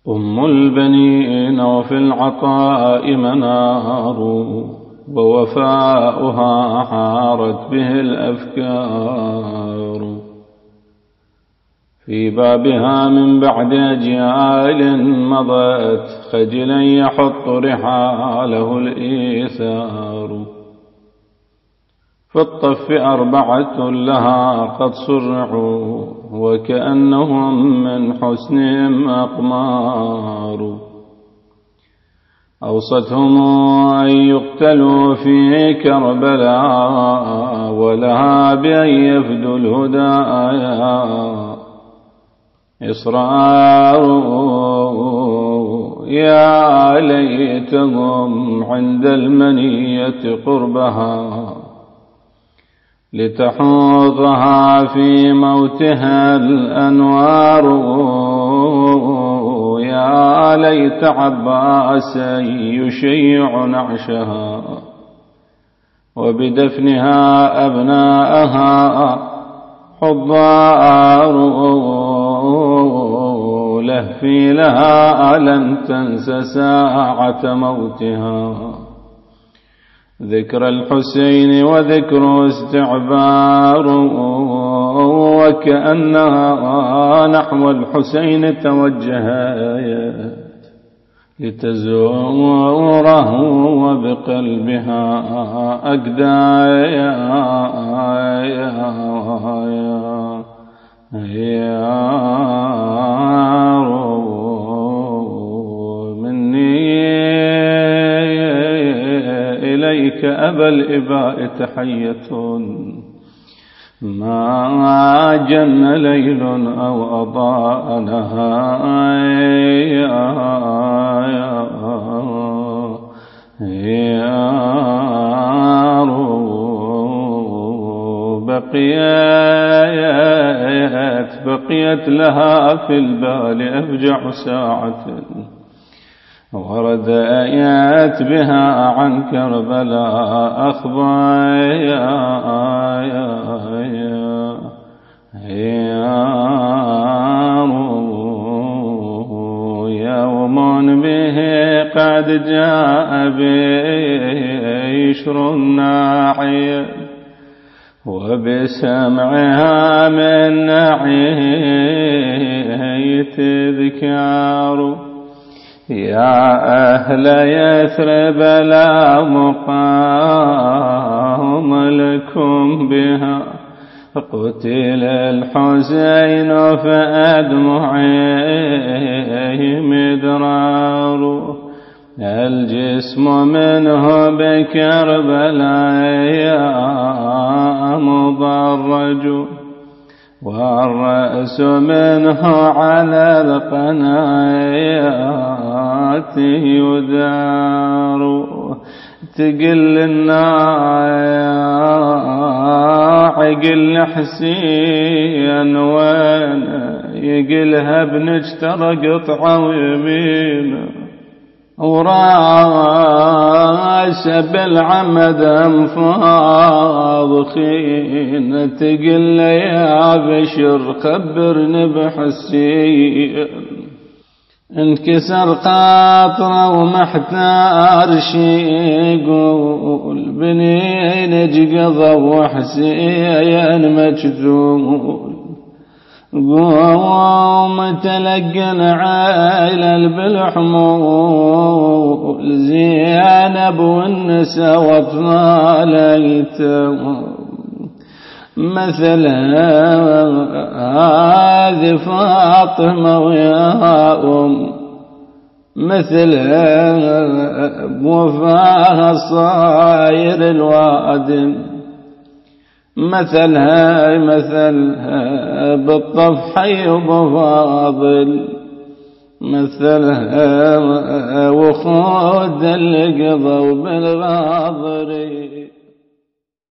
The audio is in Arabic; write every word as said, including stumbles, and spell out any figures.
أم البنين وفي العطاء منار، ووفاؤها حارت به الأفكار. في بابها من بعد أجيال مضت خجلا يحط رحاله الإيثار. في الطف أربعة لها قد صرعوا، وكأنهم من حسنهم أقمار. أوصتهم أن يقتلوا في كربلاء، ولها بأن يفدوا الهدى إصرار. يا ليتهم عند المنية قربها، لتحوضها في موتها الأنوار. يا ليت عباسا يشيع نعشها، وبدفنها أبناءها حضار. لهفي لها لن تنس ساعة موتها، ذكر الحسين وذكر استعبار. وكأنها نحو الحسين توجهت لتزوره، وبقلبها أقدايا إليك أبا الإباء تحية، ما جن ليل أو أضاء نهار. بقيت بقيت لها في البال أفجع ساعة، وردأت بها عن كربلاء أخبار. يوم به قد جاء بشر الناعية، وبسمعها من ناعي تذكار. يا أهل يثرب لا مقام لكم بها، قتل الحسين فأدمعي مدرار. الجسم منه بكربلاء مضرج، والرأس منه على القناة يدار. تقل الناعي قل حسين وين، يقلها بنجتر قطعة ويمين، وراس بالعمد انفاض خين. تقل يا بشر خبرني بحسين، انكسر خاطره ومحتار شي يقول. بنين قضى وحسين مجذول، قوم تلقن عائلة بالحمول. زينب والنساء واطفال ايتام، مثل هذه فاطمة ويا أم، مثل بوفاها صاير الوادم. مثلها مثلها بالطفحي وبفاضل، مثلها وخود اللي قضوا بالغاضرين.